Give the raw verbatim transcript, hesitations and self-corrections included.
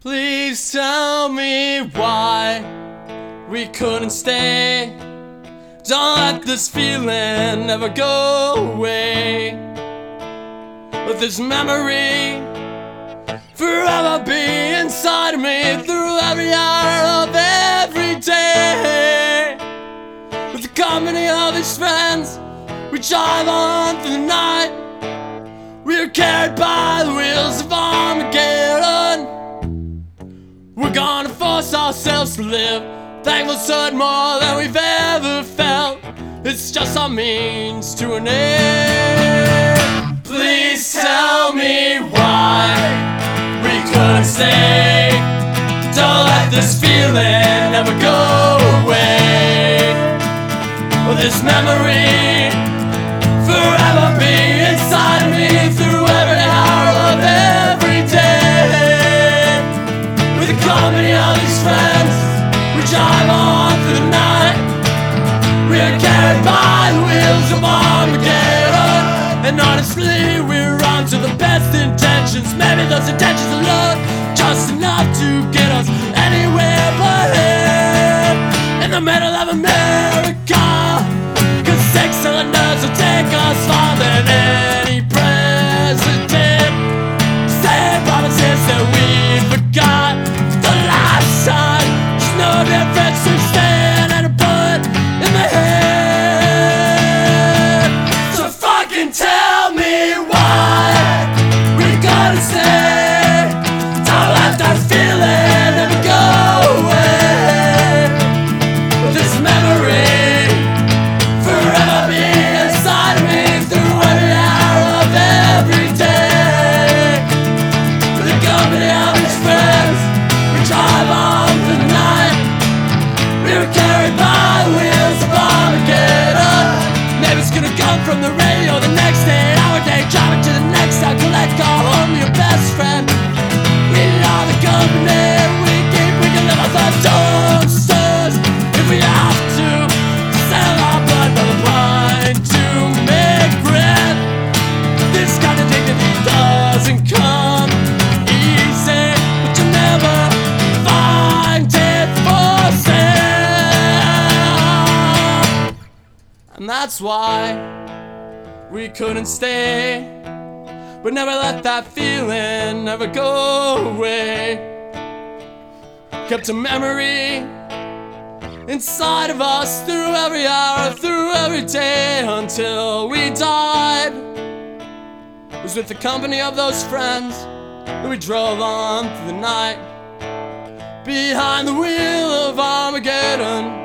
Please tell me why we couldn't stay. Don't let this feeling ever go away. Let this memory forever be inside of me through every hour of every day. With the company of his friends, we drive on through the night. We are carried by the wheels of Armageddon. We're gonna force ourselves to live, thankful certain more than we've ever felt. It's just our means to an end. Please tell me why we couldn't stay. Don't let this feeling ever go away. Or this memory forever be inside of me through every hour of every day. With the company of these friends, we drive on through the night. We are carried by the wheels of Armageddon. And honestly, we're on to the best intentions. Maybe those intentions alone just enough to get us anywhere but here in the middle of America. Cause six cylinders will take us farther than any president. Say promises that we forgot the last time. There's no difference to stand and a bullet in the head. So fucking tell me why we gotta stay. Don't let that feeling ever go away. With this memory forever be inside of me through every hour of every day. With the company of his friends, we drive on the night. We were carried by the wheels of Armageddon. Maybe it's gonna come from the radio the next day. Hour day, driving to the next town. Collect, call home your best friend. We are the company. We keep, we can live our thoughts. Don't stars if we have to. Sell our blood by the pint to make bread. This kind of dignity doesn't come easy, but you'll never find it for sale. And that's why we couldn't stay. But never let that feeling ever go away. Kept a memory inside of us through every hour, through every day until we died. It was with the company of those friends that we drove on through the night behind the wheel of Armageddon.